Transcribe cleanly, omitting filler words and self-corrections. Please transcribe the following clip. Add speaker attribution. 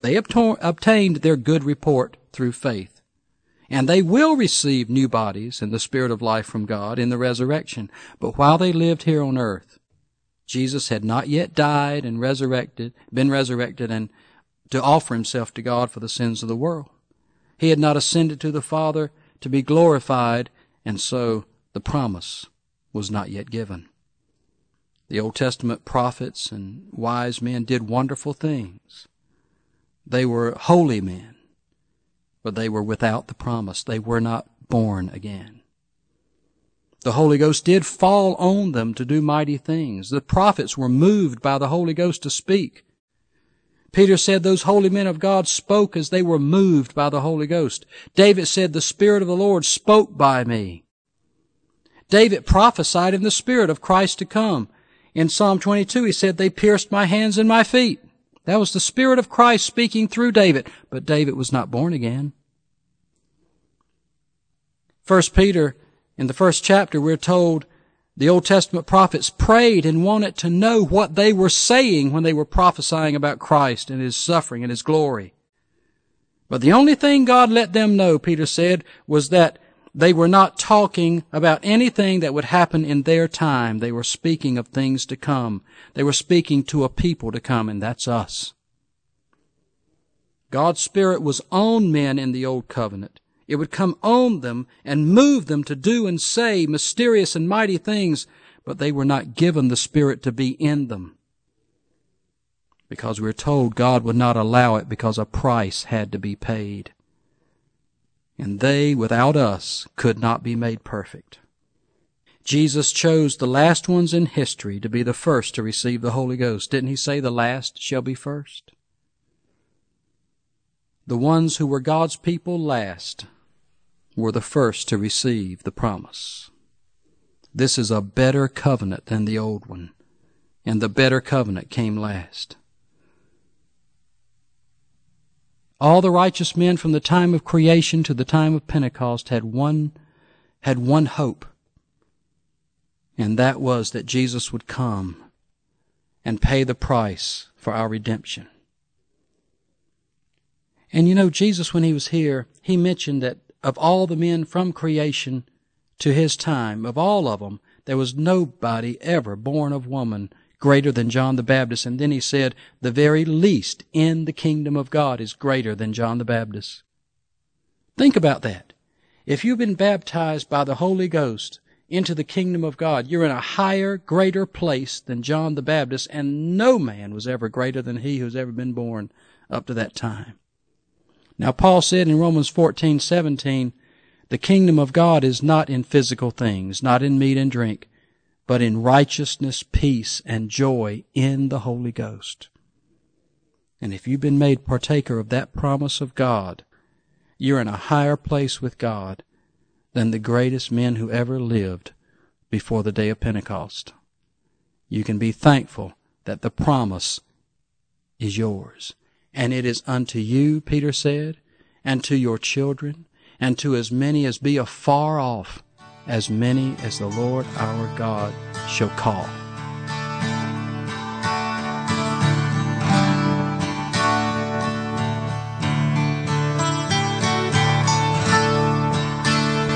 Speaker 1: They obtained their good report through faith. And they will receive new bodies and the Spirit of life from God in the resurrection. But while they lived here on earth, Jesus had not yet died and been resurrected and to offer himself to God for the sins of the world. He had not ascended to the Father to be glorified, and so the promise was not yet given. The Old Testament prophets and wise men did wonderful things. They were holy men, but they were without the promise. They were not born again. The Holy Ghost did fall on them to do mighty things. The prophets were moved by the Holy Ghost to speak. Peter said those holy men of God spoke as they were moved by the Holy Ghost. David said, the Spirit of the Lord spoke by me. David prophesied in the Spirit of Christ to come. In Psalm 22, he said, they pierced my hands and my feet. That was the Spirit of Christ speaking through David. But David was not born again. 1 Peter, in the first chapter, we're told the Old Testament prophets prayed and wanted to know what they were saying when they were prophesying about Christ and His suffering and His glory. But the only thing God let them know, Peter said, was that they were not talking about anything that would happen in their time. They were speaking of things to come. They were speaking to a people to come, and that's us. God's Spirit was on men in the Old Covenant. It would come on them and move them to do and say mysterious and mighty things, but they were not given the Spirit to be in them. Because we're told God would not allow it because a price had to be paid. And they, without us, could not be made perfect. Jesus chose the last ones in history to be the first to receive the Holy Ghost. Didn't He say the last shall be first? The ones who were God's people last were the first to receive the promise. This is a better covenant than the old one, and the better covenant came last. All the righteous men from the time of creation to the time of Pentecost had one hope, and that was that Jesus would come and pay the price for our redemption. And you know, Jesus, when He was here, He mentioned that of all the men from creation to His time, of all of them, there was nobody ever born of woman greater than John the Baptist. And then He said, the very least in the kingdom of God is greater than John the Baptist. Think about that. If you've been baptized by the Holy Ghost into the kingdom of God, you're in a higher, greater place than John the Baptist, and no man was ever greater than he who's ever been born up to that time. Now, Paul said in Romans 14:17, the kingdom of God is not in physical things, not in meat and drink, but in righteousness, peace, and joy in the Holy Ghost. And if you've been made partaker of that promise of God, you're in a higher place with God than the greatest men who ever lived before the day of Pentecost. You can be thankful that the promise is yours. And it is unto you, Peter said, and to your children, and to as many as be afar off, as many as the Lord our God shall call.